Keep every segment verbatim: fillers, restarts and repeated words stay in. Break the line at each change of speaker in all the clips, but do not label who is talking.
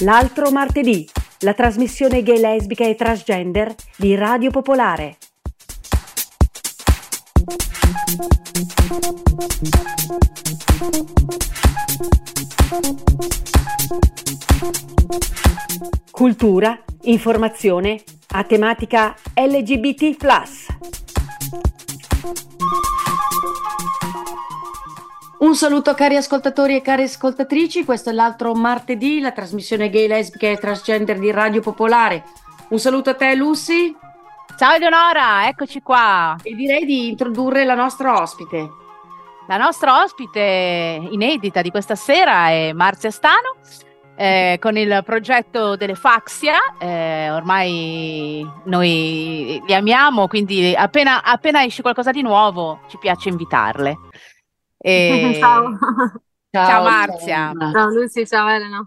L'altro martedì, la trasmissione gay, lesbica e transgender di Radio Popolare. Cultura, informazione a tematica L G B T plus. Un saluto cari ascoltatori e cari ascoltatrici, questo è l'altro martedì, la trasmissione gay, lesbica e transgender di Radio Popolare. Un saluto a te Lucy.
Ciao Eleonora, eccoci qua.
E direi di introdurre la nostra ospite.
La nostra ospite inedita di questa sera è Marzia Stano, eh, con il progetto delle Faxia. Eh, ormai noi li amiamo, quindi appena, appena esce qualcosa di nuovo ci piace invitarle. E...
Ciao.
Ciao, ciao Marzia.
Ciao, ciao Lucy, ciao Elena.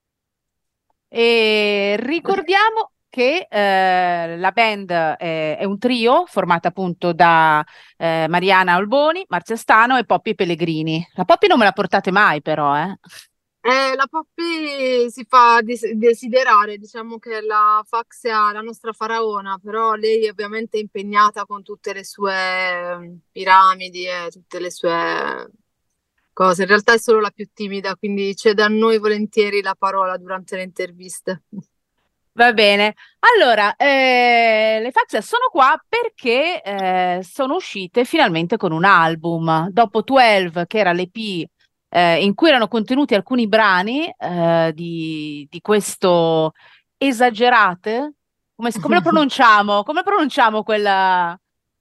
E ricordiamo che eh, la band è, è un trio formata appunto da eh, Mariana Olboni, Marzia Stano e Poppy Pellegrini. La Poppy non me la portate mai però, eh?
Eh, la Poppy si fa des- desiderare, diciamo che la Faxia è la nostra faraona, però lei è ovviamente impegnata con tutte le sue piramidi e tutte le sue cose. In realtà è solo la più timida, quindi cede a noi volentieri la parola durante le interviste.
Va bene, allora eh, le Faxia sono qua perché eh, sono uscite finalmente con un album. Dopo dodici, che era l'E P eh, in cui erano contenuti alcuni brani eh, di, di questo Esagerate, come, come lo pronunciamo? Come pronunciamo quella?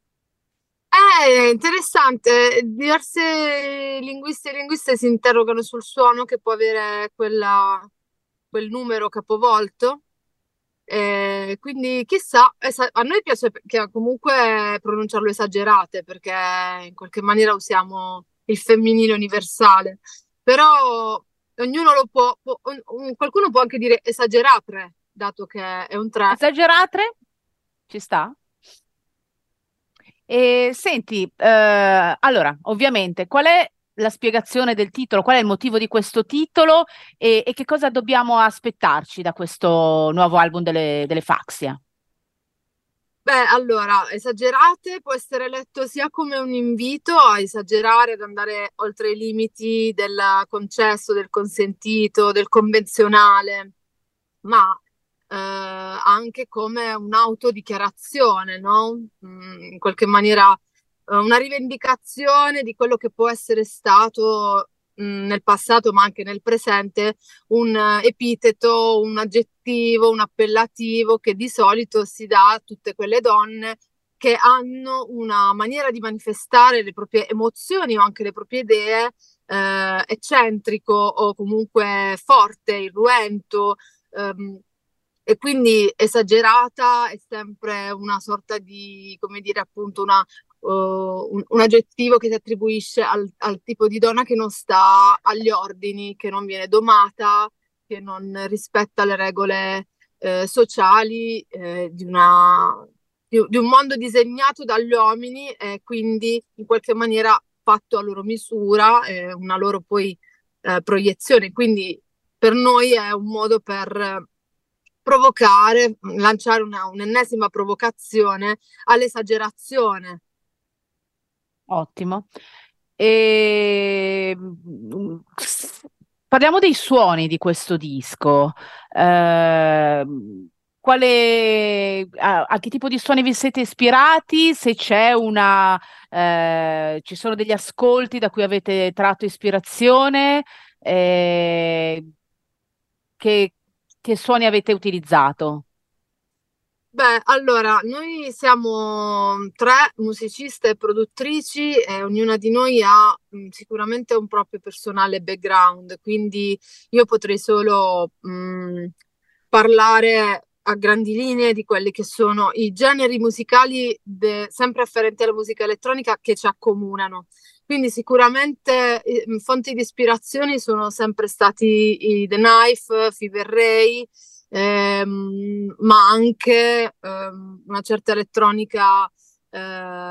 È interessante, diverse linguiste e linguiste si interrogano sul suono che può avere quella- quel numero capovolto. Eh, quindi chissà, esa- a noi piace che comunque pronunciarlo esagerate perché in qualche maniera usiamo il femminile universale, però ognuno lo può, può- un- un- qualcuno può anche dire esageratre, dato che è un tre.
Esagerate? Ci sta? E senti, eh, allora, ovviamente, qual è la spiegazione del titolo? Qual è il motivo di questo titolo e, e che cosa dobbiamo aspettarci da questo nuovo album delle, delle Faxia?
Beh, allora, esagerate può essere letto sia come un invito a esagerare, ad andare oltre i limiti del concesso, del consentito, del convenzionale, ma eh, anche come un'autodichiarazione, no? Mm, in qualche maniera eh, una rivendicazione di quello che può essere stato mm, nel passato, ma anche nel presente, un eh, epiteto, un aggettivo, un appellativo che di solito si dà a tutte quelle donne che hanno una maniera di manifestare le proprie emozioni o anche le proprie idee eh, eccentrico o comunque forte, irruento. ehm, e quindi esagerata è sempre una sorta di, come dire, appunto, una, uh, un, un aggettivo che si attribuisce al, al tipo di donna che non sta agli ordini, che non viene domata, che non rispetta le regole eh, sociali eh, di una, di, di un mondo disegnato dagli uomini e quindi in qualche maniera fatto a loro misura, eh, una loro poi eh, proiezione. Quindi per noi è un modo per provocare, lanciare una, un'ennesima provocazione all'esagerazione.
Ottimo. E... mm, Parliamo dei suoni di questo disco. Eh, quale, a, a che tipo di suoni vi siete ispirati? Se c'è una, eh, ci sono degli ascolti da cui avete tratto ispirazione? Eh, che, che suoni avete utilizzato?
Beh, allora, noi siamo tre musiciste e produttrici e ognuna di noi ha mh, sicuramente un proprio personale background, quindi io potrei solo mh, parlare a grandi linee di quelli che sono i generi musicali de- sempre afferenti alla musica elettronica che ci accomunano. Quindi sicuramente eh, fonti di ispirazione sono sempre stati i The Knife, Fever Ray, ehm, ma anche ehm, una certa elettronica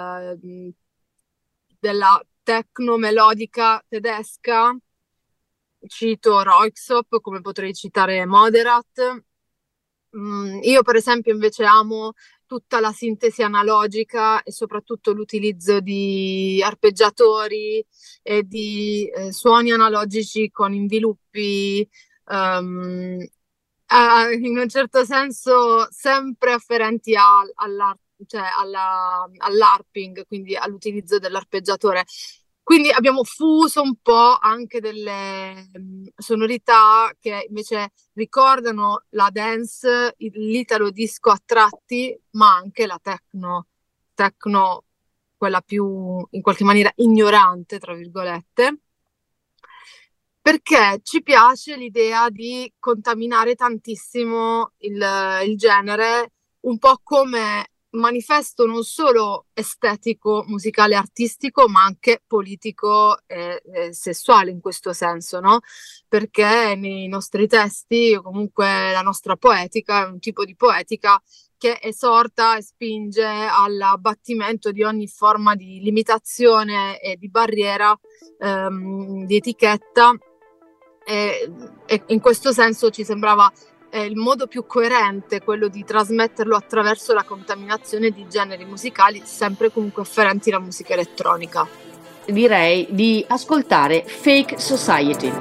ehm, della techno melodica tedesca cito Röyksopp, come potrei citare Moderat. Mm, io per esempio invece amo tutta la sintesi analogica e soprattutto l'utilizzo di arpeggiatori e di eh, suoni analogici con inviluppi ehm, a- in un certo senso sempre afferenti al- all'ar- cioè alla- all'harping, quindi all'utilizzo dell'arpeggiatore. Quindi abbiamo fuso un po' anche delle mm, sonorità che invece ricordano la dance, il- l'italo disco a tratti, ma anche la techno, techno quella più in qualche maniera ignorante, tra virgolette, perché ci piace l'idea di contaminare tantissimo il, il genere, un po' come manifesto non solo estetico, musicale, artistico, ma anche politico e, e sessuale in questo senso, no? Perché nei nostri testi, o comunque la nostra poetica, è un tipo di poetica che esorta e spinge all'abbattimento di ogni forma di limitazione e di barriera, ehm, di etichetta. E, e in questo senso ci sembrava eh, il modo più coerente quello di trasmetterlo attraverso la contaminazione di generi musicali, sempre comunque afferenti alla musica elettronica.
Direi di ascoltare Fake Society.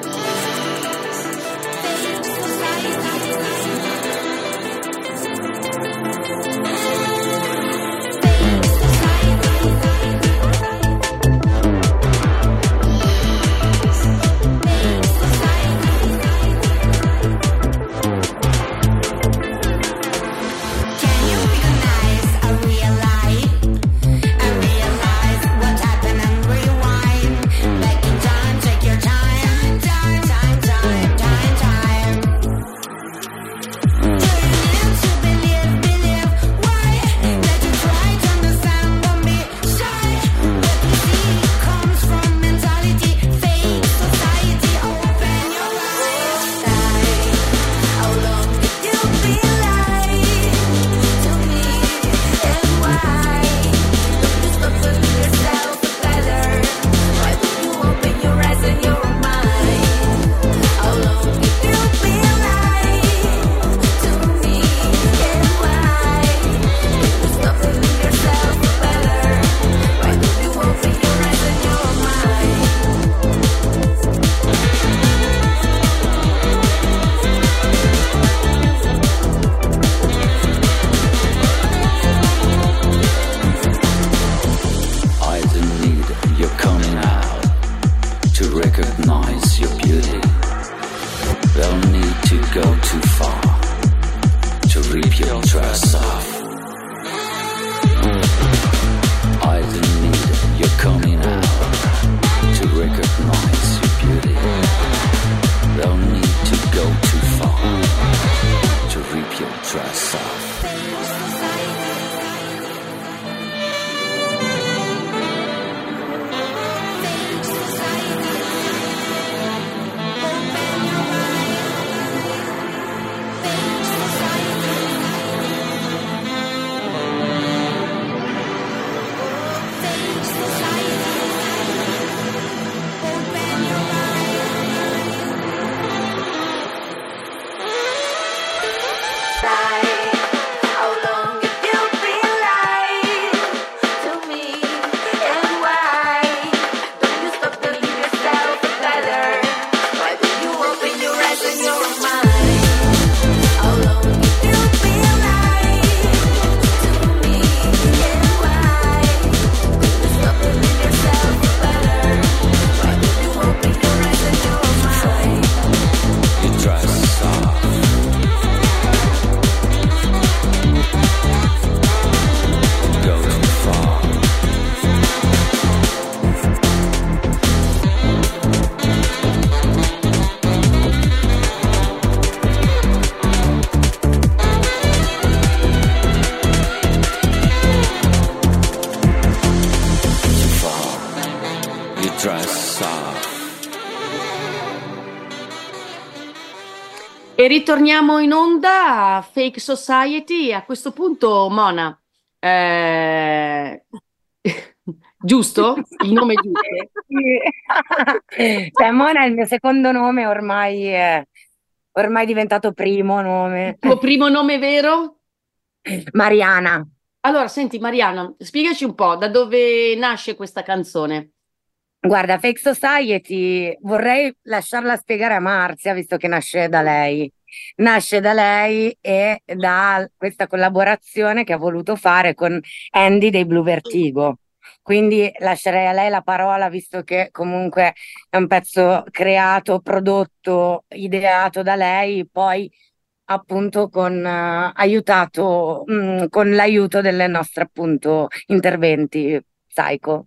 E ritorniamo in onda a Fake Society. A questo punto, Mona, eh, Giusto? Il nome è giusto?
Sì. Cioè, Mona è il mio secondo nome, ormai è ormai è diventato primo nome.
Il tuo primo nome vero?
Mariana.
Allora, senti Mariana, spiegaci un po' da dove nasce questa canzone.
Guarda, Fake Society vorrei lasciarla spiegare a Marzia, visto che nasce da lei. Nasce da lei e da questa collaborazione che ha voluto fare con Andy dei Blue Vertigo. Quindi lascerei a lei la parola, visto che comunque è un pezzo creato, prodotto, ideato da lei, poi appunto con eh, aiutato mh, con l'aiuto delle nostre appunto interventi psycho.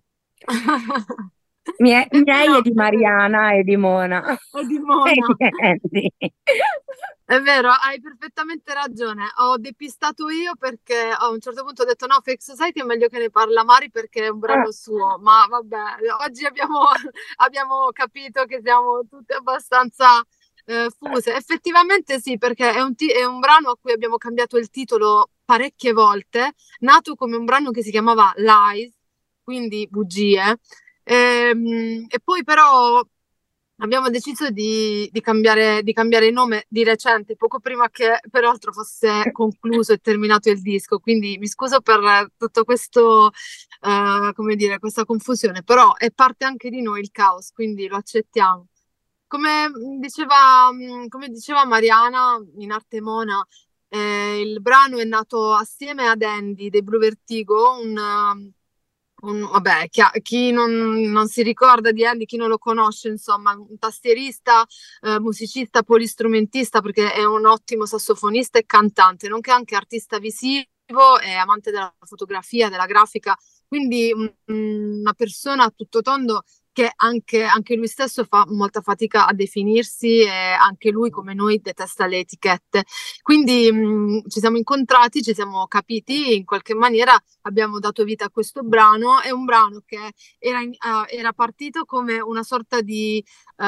Mie-
È
miei
vero,
e di
è vero.
Mariana e di Mona
E di
e
Mona.
di Andy.
È vero, hai perfettamente ragione. Ho depistato io perché a un certo punto ho detto no, Fake Society è meglio che ne parla Mari perché è un
Ah,
brano suo. Ma vabbè, oggi abbiamo, abbiamo capito che siamo tutte abbastanza eh, fuse. Effettivamente sì, perché è un, ti- è un brano a cui abbiamo cambiato il titolo parecchie volte, nato come un brano che si chiamava Lies, quindi bugie. Ehm, E, poi però abbiamo deciso di, di cambiare, di cambiare nome di recente, poco prima che peraltro fosse concluso e terminato il disco. Quindi mi scuso per tutto questo, eh, come dire, questa confusione, però è parte anche di noi il caos, quindi lo accettiamo. Come diceva, come diceva Mariana in arte Mona, eh, il brano è nato assieme ad Andy dei Blue Vertigo, un, un- vabbè, chi, ha- chi non, non si ricorda di Andy, chi non lo conosce, insomma, un tastierista, eh, musicista, polistrumentista, perché è un ottimo sassofonista e cantante, nonché anche artista visivo e amante della fotografia, della grafica, quindi un- una persona a tutto tondo che anche, anche lui stesso fa molta fatica a definirsi e anche lui, come noi, detesta le etichette. Quindi mh, ci siamo incontrati, ci siamo capiti, in qualche maniera abbiamo dato vita a questo brano. È un brano che era, in- eh, era partito come una sorta di,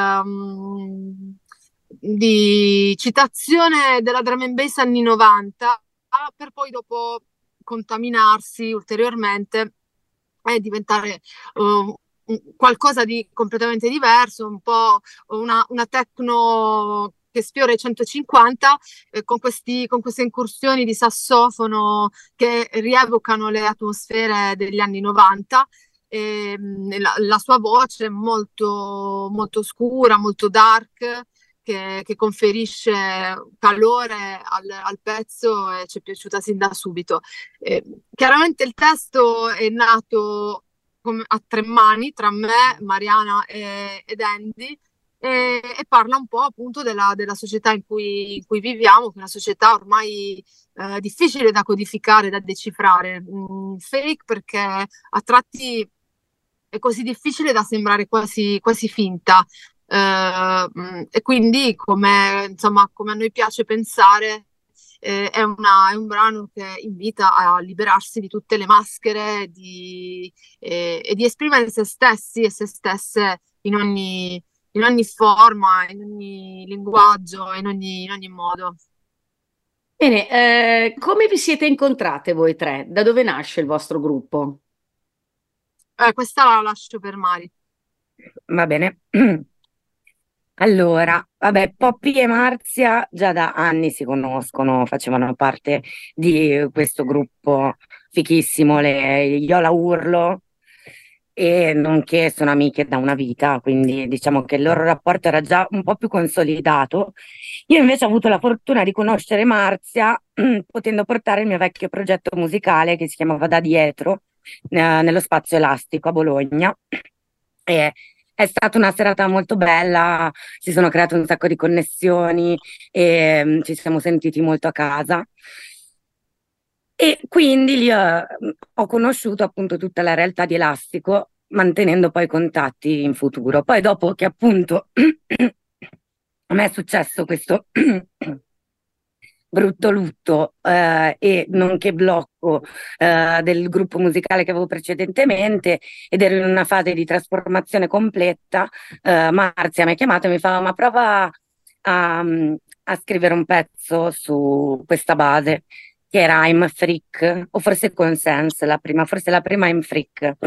ehm, di citazione della drum and bass anni novanta, per poi dopo contaminarsi ulteriormente e diventare uh, un- qualcosa di completamente diverso, un po' una, una techno che sfiora i centocinquanta, eh, con questi, con queste incursioni di sassofono che rievocano le atmosfere degli anni novanta. E, mh, la, la sua voce è molto, molto scura, molto dark, che, che conferisce calore al, al pezzo e ci è piaciuta sin da subito. Eh, Chiaramente il testo è nato come- a tre mani tra me, Mariana e, ed Andy e, e parla un po' appunto della, della società in cui, in cui viviamo, che è una società ormai eh, difficile da codificare, da decifrare. Mm, fake perché a tratti è così difficile da sembrare quasi, quasi finta. Eh, mm, e quindi, come, insomma, come a noi piace pensare, eh, è una- è un brano che invita a liberarsi di tutte le maschere di- eh, e di esprimere se stessi e se stesse in ogni, in ogni forma, in ogni linguaggio, in ogni, in ogni modo.
Bene, eh, come vi siete incontrate voi tre? Da dove nasce il vostro gruppo?
Eh, questa la lascio per Mari.
Va bene. Allora, vabbè, Poppy e Marzia già da anni si conoscono, facevano parte di questo gruppo fichissimo, le Iola Urlo, e nonché sono amiche da una vita, quindi diciamo che il loro rapporto era già un po' più consolidato. Io invece ho avuto la fortuna di conoscere Marzia, potendo portare il mio vecchio progetto musicale che si chiamava Da Dietro, eh, nello Spazio Elastico a Bologna. E è stata una serata molto bella, si sono create un sacco di connessioni e mm, ci siamo sentiti molto a casa. E quindi lì eh, ho conosciuto appunto tutta la realtà di Elastico, mantenendo poi contatti in futuro. Poi dopo che appunto a me è successo questo brutto lutto eh, e nonché blocco eh, del gruppo musicale che avevo precedentemente ed ero in una fase di trasformazione completa, eh, Marzia mi ha chiamato e mi fa: ma prova a, a scrivere un pezzo su questa base che era I'm Freak, o forse Consense, la prima, forse la prima I'm Freak.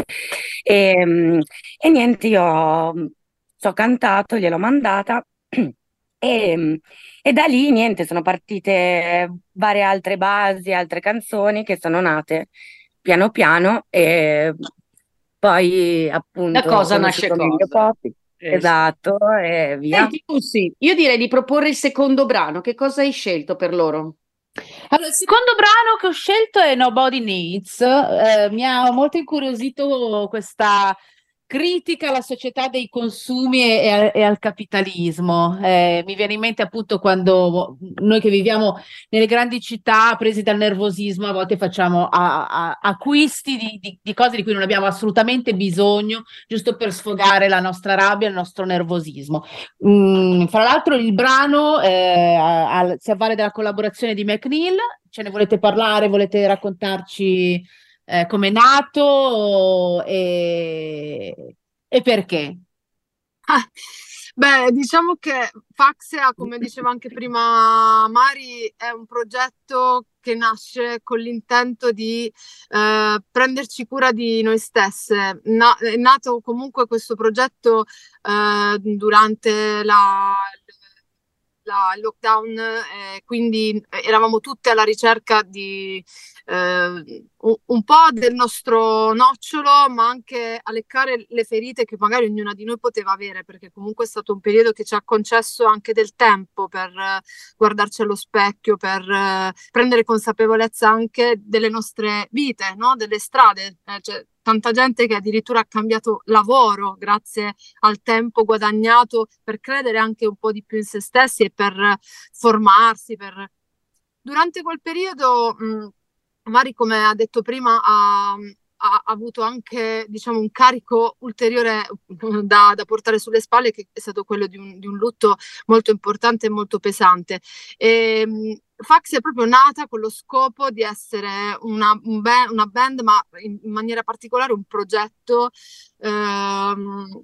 E, e niente, io ci ho cantato, gliel'ho mandata e, e da lì niente, sono partite varie altre basi, altre canzoni che sono nate piano piano e poi appunto
Da cosa
ho
nasce
conosciuto Emilio
cosa.
Popi,
Eh, sì.
esatto, e via.
Senti, Lucy, io direi di proporre il secondo brano. Che cosa hai scelto per loro?
Allora, il secondo brano che ho scelto è Nobody Needs. Eh, mi ha molto incuriosito questa critica alla società dei consumi e, e al, e al capitalismo. Eh, mi viene in mente appunto quando noi che viviamo nelle grandi città, presi dal nervosismo, a volte facciamo a, a, acquisti di, di, di cose di cui non abbiamo assolutamente bisogno, giusto per sfogare la nostra rabbia, il nostro nervosismo. Mm, fra l'altro il brano eh, a, a, si avvale della collaborazione di McNeil. Ce ne volete parlare? Volete raccontarci eh, come è nato e, e perché?
Ah, beh, diciamo che Faxea, come diceva anche prima Mari, è un progetto che nasce con l'intento di eh, prenderci cura di noi stesse. Na- è nato comunque questo progetto eh, durante la, la- il lockdown, eh, quindi eravamo tutte alla ricerca di eh, un, un po' del nostro nocciolo, ma anche a leccare le ferite che magari ognuna di noi poteva avere, perché comunque è stato un periodo che ci ha concesso anche del tempo per eh, guardarci allo specchio, per eh, prendere consapevolezza anche delle nostre vite, no? Delle strade. Eh, cioè, tanta gente che addirittura ha cambiato lavoro grazie al tempo guadagnato per credere anche un po' di più in se stessi e per formarsi. Per... Durante quel periodo, mh, Mari, come ha detto prima, ha, ha avuto anche, diciamo, un carico ulteriore da, da portare sulle spalle, che è stato quello di un, di un lutto molto importante e molto pesante. E, mh, Fax è proprio nata con lo scopo di essere una, un be- una band, ma in, in maniera particolare un progetto ehm,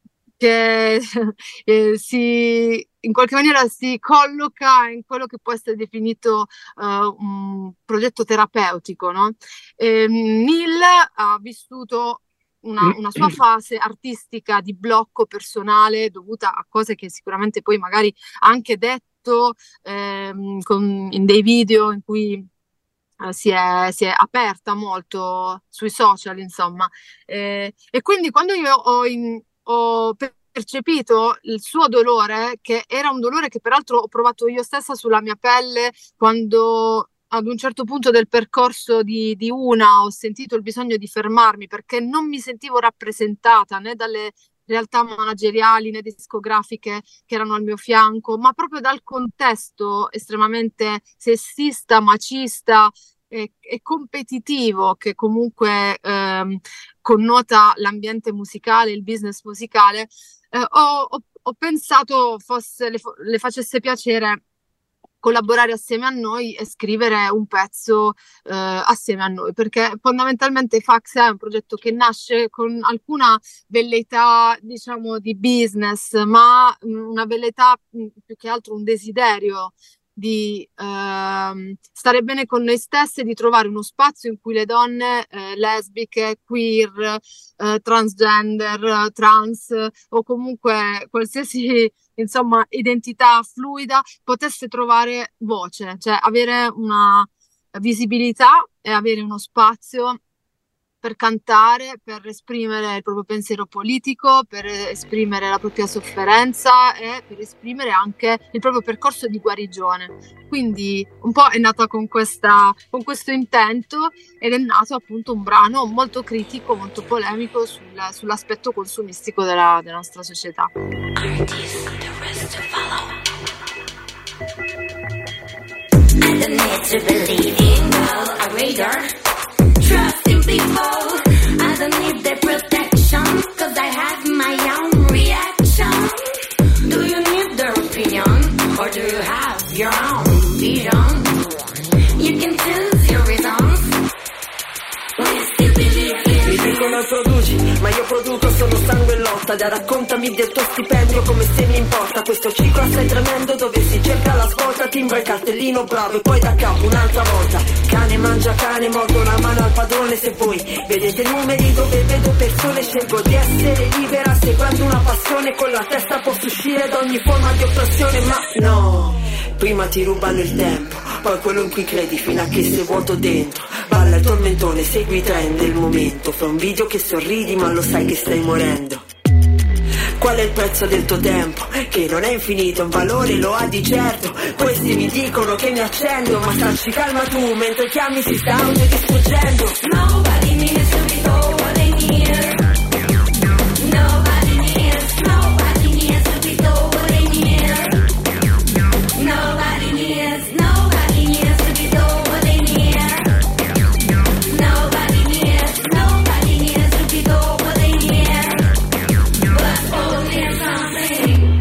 che eh, si, in qualche maniera si colloca in quello che può essere definito uh, un progetto terapeutico, no? E Neil ha vissuto una, una sua fase artistica di blocco personale dovuta a cose che sicuramente poi magari ha anche detto ehm, con, in dei video in cui Uh, si, è, si è aperta molto sui social, insomma. Eh, e quindi quando io ho, in, ho percepito il suo dolore, che era un dolore che peraltro ho provato io stessa sulla mia pelle, quando ad un certo punto del percorso di, di Una ho sentito il bisogno di fermarmi perché non mi sentivo rappresentata né dalle realtà manageriali né discografiche che erano al mio fianco, ma proprio dal contesto estremamente sessista, macista e, e competitivo che comunque ehm, connota l'ambiente musicale, il business musicale. Eh, ho, ho, ho pensato fosse, le, le facesse piacere collaborare assieme a noi e scrivere un pezzo eh, assieme a noi, perché fondamentalmente Fax è un progetto che nasce con alcuna velleità, diciamo, di business, ma mh, una velleità mh, più che altro un desiderio di ehm, stare bene con noi stesse, di trovare uno spazio in cui le donne eh, lesbiche, queer, eh, transgender, trans o comunque qualsiasi insomma identità fluida potesse trovare voce, cioè avere una visibilità e avere uno spazio per cantare, per esprimere il proprio pensiero politico, per esprimere la propria sofferenza e per esprimere anche il proprio percorso di guarigione. Quindi un po' è nata con, questa, con questo intento ed è nato appunto un brano molto critico, molto polemico sul, sull'aspetto consumistico della, della nostra società.
Trusting people, I don't need their protection, cause I have my own reaction. Do you need their opinion, or do you have your own vision? You can choose your reasons. We still believe in. Mi dicono produci, ma io produco, sono sangue e lotta. Da raccontami del tuo stipendio come se mi importa. Questo ciclo assai tremendo dove si cerca la
ascolta, timbra il cartellino bravo e poi da capo un'altra volta. Cane mangia cane, mordo la mano al padrone. Se voi vedete numeri dove vedo persone, scelgo di essere libera seguendo una passione. Con la testa posso uscire da ogni forma di oppressione, ma no, prima ti rubano il tempo, poi quello in cui credi fino a che sei vuoto dentro. Balla il tormentone, segui i trend del momento. Fa un video che sorridi ma lo sai che stai morendo. Qual è il prezzo del tuo tempo? Che non è infinito, un valore lo ha di certo. Questi mi dicono che mi accendo, ma starci calma tu, mentre chiami si sta autodistruggendo.
Nobody needs to be told what they need. Nobody needs, nobody needs to be told what they need. Nobody needs, nobody needs to be told what they need. Nobody needs, nobody needs to be told what they need. But only something.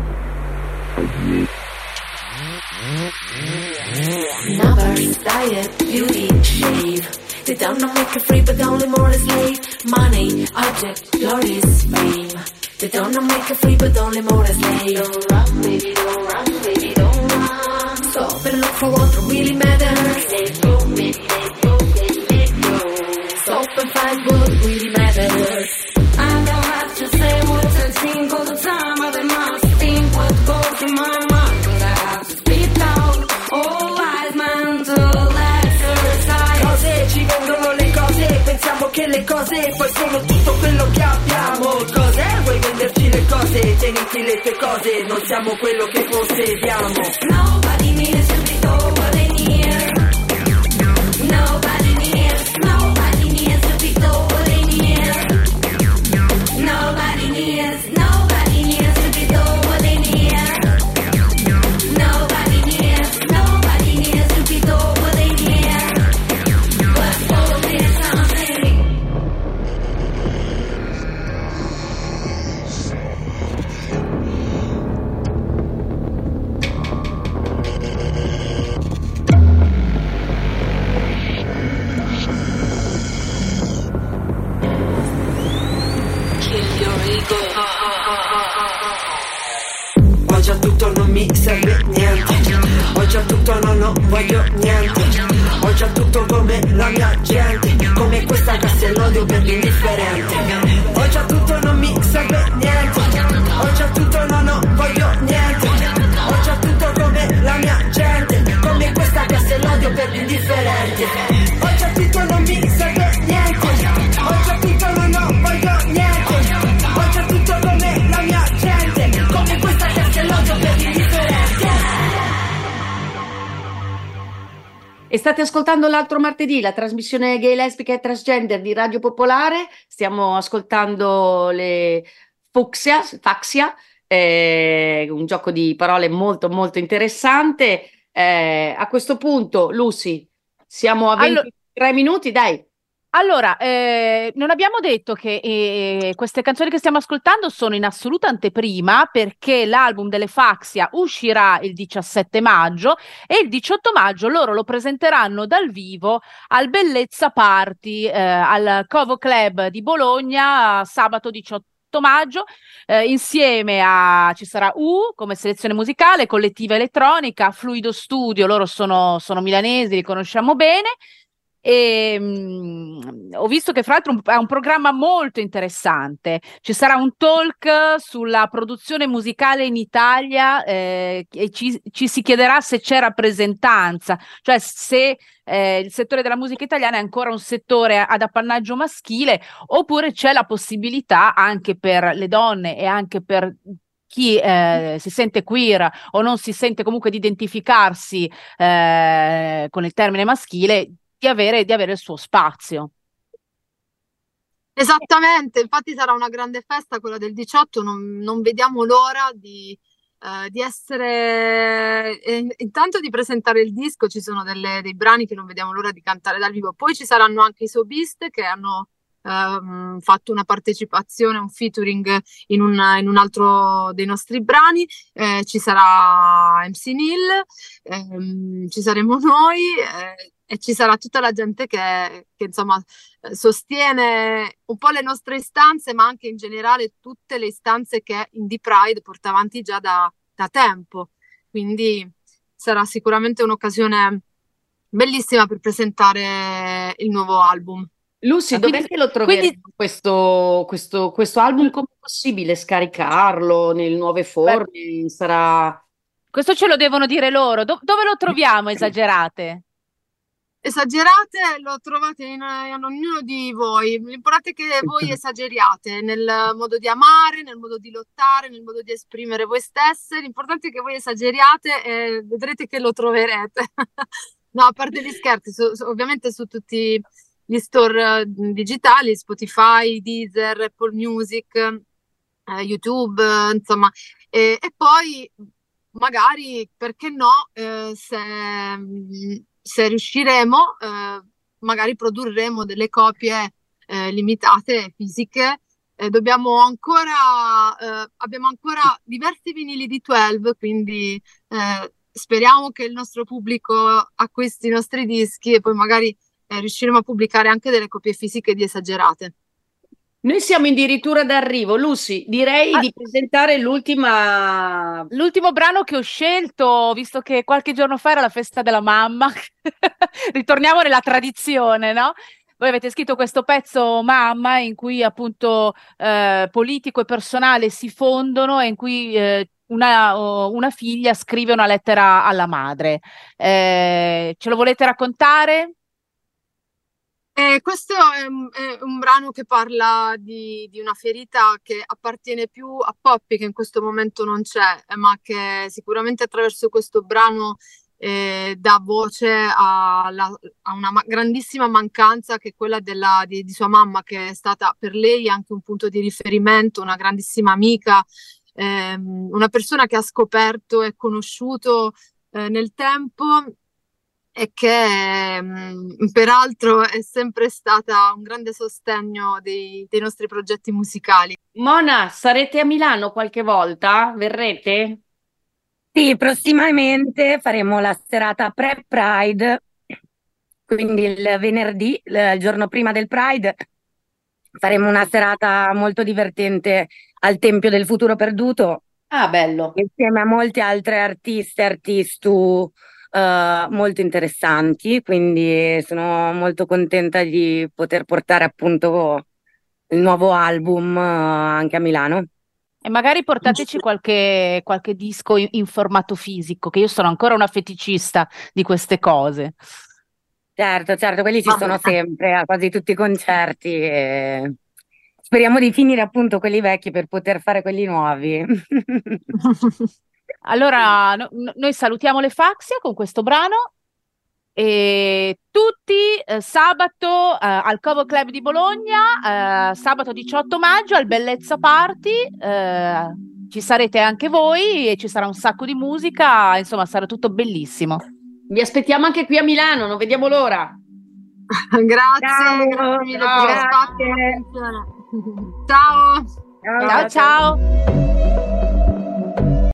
Numbers, diet, beauty, shave. They don't know make it free, but only more a slave. Money, object, glorious fame. They don't know make it free, but only more a slave. Don't run, baby, don't run, baby, don't run. Stop and look for what really matters. Let go, baby, let go, baby, let go. Stop and find what really matters. I don't have to say what I think all the time, but I must think what goes in my mind. But I have to speak out. Oh, wise man to exercise.
Cose, ci vengono le cose, pensiamo che le cose poi sono tutto quello che abbiamo. Cos'è? Vuoi venderci le cose? Tieniti le tue cose, non siamo quello che possediamo.
Nobody needs to be told what they need. Nobody needs, nobody needs to be told what they need. Nobody needs, nobody needs to be told what they need. Nobody needs, nobody needs to be told what they need. But only something. Kill your ego.
Ho già tutto, non mi serve niente. Ho già tutto, no, non voglio niente. Ho già tutto come la mia gente. Come questa Castellodio per l'indifferente. Ho già tutto, non mi serve niente. Ho già tutto, no, non voglio niente. Ho già tutto come la mia gente. Come questa Castellodio per l'indifferente. Ho già tutto, non mi serve niente. Ho già tutto, no, non voglio niente. Ho già tutto come la mia gente. Come questa Castellodio per l'indifferente.
E state ascoltando l'altro martedì, la trasmissione gay, lesbica e transgender di Radio Popolare. Stiamo ascoltando le Fucsia, Faxia, eh, un gioco di parole molto molto interessante. Eh, a questo punto, Lucy, siamo a
Allo-
ventitré minuti, dai.
Allora, eh, non abbiamo detto che eh, queste canzoni che stiamo ascoltando sono in assoluta anteprima, perché l'album delle Faxia uscirà il diciassette maggio e il diciotto maggio loro lo presenteranno dal vivo al Bellezza Party, eh, al Covo Club di Bologna, sabato diciotto maggio, eh, insieme a ci sarà U come selezione musicale, Collettiva Elettronica, Fluido Studio, loro sono, sono milanesi, li conosciamo bene. E mh, ho visto che fra l'altro un- è un programma molto interessante. Ci sarà un talk sulla produzione musicale in Italia, eh, e ci, ci si chiederà se c'è rappresentanza, cioè se eh, il settore della musica italiana è ancora un settore ad appannaggio maschile oppure c'è la possibilità anche per le donne e anche per chi eh, si sente queer o non si sente comunque di identificarsi eh, con il termine maschile di avere, di avere il suo spazio.
Esattamente, infatti sarà una grande festa quella del diciotto, non, non vediamo l'ora di, eh, di essere, eh, intanto di presentare il disco, ci sono delle- dei brani che non vediamo l'ora di cantare dal vivo, poi ci saranno anche i Sobist che hanno ehm, fatto una partecipazione, un featuring in un, in un altro dei nostri brani, eh, ci sarà M C Neil, ehm, ci saremo noi, eh, e ci sarà tutta la gente che, che insomma eh, sostiene un po' le nostre istanze, ma anche in generale tutte le istanze che Indie Pride porta avanti già da, da tempo. Quindi sarà sicuramente un'occasione bellissima per presentare il nuovo album.
Lucy,
Ah,
dov'è
quindi,
che lo
quindi
troveremo questo, questo, questo album? Come è possibile scaricarlo nelle nuove
beh,
forme? Sarà...
questo ce lo devono dire loro. Do- dove lo troviamo, Esagerate?
Esagerate lo trovate in, in ognuno di voi. L'importante è che voi esageriate nel modo di amare, nel modo di lottare, nel modo di esprimere voi stesse. L'importante è che voi esageriate e vedrete che lo troverete. No, a parte gli scherzi, su- su- ovviamente su tutti gli store eh, digitali, Spotify, Deezer, Apple Music, eh, YouTube, eh, insomma. E, e poi magari, perché no, eh, se, se riusciremo, eh, magari produrremo delle copie eh, limitate, fisiche. Eh, dobbiamo ancora, eh, abbiamo ancora diversi vinili di dodici, quindi eh, speriamo che il nostro pubblico acquisti i nostri dischi e poi magari eh, riusciremo a pubblicare anche delle copie fisiche di Esagerate.
Noi siamo addirittura d'arrivo. Lucy, direi
Ah,
di presentare l'ultima...
l'ultimo brano che ho scelto, visto che qualche giorno fa era la festa della mamma, ritorniamo nella tradizione, no? Voi avete scritto questo pezzo Mamma in cui appunto eh, politico e personale si fondono e in cui eh, una, oh, una figlia scrive una lettera alla madre. Eh, ce lo volete raccontare?
Eh, questo è un, è un brano che parla di, di una ferita che appartiene più a Poppy, che in questo momento non c'è, eh, ma che sicuramente attraverso questo brano eh, dà voce alla- a una ma- grandissima mancanza che è quella della- di, di sua mamma, che è stata per lei anche un punto di riferimento, una grandissima amica, ehm, una persona che ha scoperto e conosciuto eh, nel tempo e che mh, peraltro è sempre stata un grande sostegno dei, dei nostri progetti musicali.
Mona, sarete a Milano qualche volta? Verrete?
Sì, prossimamente faremo la serata pre-Pride, quindi il venerdì, il il giorno prima del Pride, faremo una serata molto divertente al Tempio del Futuro Perduto,
Ah, bello.
insieme a molte altre artiste e artistu eh, molto interessanti, quindi sono molto contenta di poter portare appunto il nuovo album eh, anche a Milano.
E magari portateci qualche, qualche disco in, in formato fisico, che io sono ancora una feticista di queste cose.
Certo, certo, quelli ci
Ma-
sono sempre a quasi tutti i concerti e speriamo di finire appunto quelli vecchi per poter fare quelli nuovi.
Allora, no- no- noi salutiamo le Faxia con questo brano e tutti eh, sabato eh, al Covo Club di Bologna, eh, sabato diciotto maggio al Bellezza Party, eh, ci sarete anche voi e ci sarà un sacco di musica, insomma sarà tutto bellissimo.
Vi aspettiamo anche qui a Milano, non vediamo l'ora.
Grazie,
Ciao,
grazie mille per
ciao.
lo spazio e l'attenzione. Ciao!
Ciao
Ciao,
ciao!